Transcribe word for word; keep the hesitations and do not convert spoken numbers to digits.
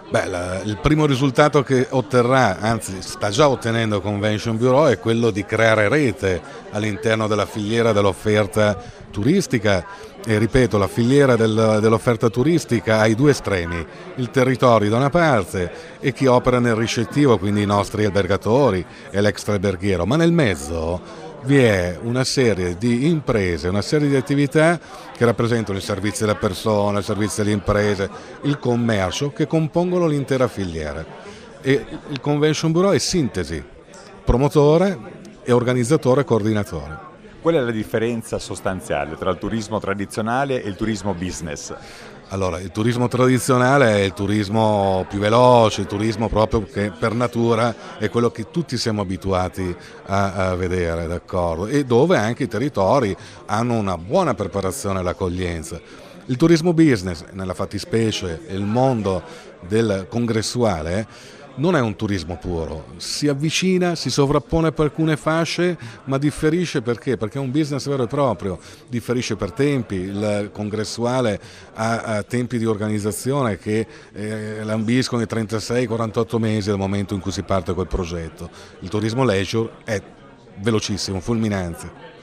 Beh, la, il primo risultato che otterrà, anzi sta già ottenendo Convention Bureau, è quello di creare rete all'interno della filiera dell'offerta turistica. E ripeto, la filiera del, dell'offerta turistica ha i due estremi, il territorio da una parte e chi opera nel ricettivo, quindi i nostri albergatori e l'extraalberghiero, ma nel mezzo vi è una serie di imprese, una serie di attività che rappresentano il servizio alla persona, il servizio alle imprese, il commercio, che compongono l'intera filiera. E il Convention Bureau è sintesi, promotore e organizzatore e coordinatore. Qual è la differenza sostanziale tra il turismo tradizionale e il turismo business? Allora, il turismo tradizionale è il turismo più veloce, il turismo proprio che per natura è quello che tutti siamo abituati a, a vedere, d'accordo? E dove anche i territori hanno una buona preparazione all'accoglienza. Il turismo business, nella fattispecie, il mondo del congressuale, non è un turismo puro, si avvicina, si sovrappone per alcune fasce, ma differisce perché? Perché è un business vero e proprio, differisce per tempi, il congressuale ha, ha tempi di organizzazione che eh, lambiscono i trentasei quarantotto mesi dal momento in cui si parte col progetto. Il turismo leisure è velocissimo, fulminante.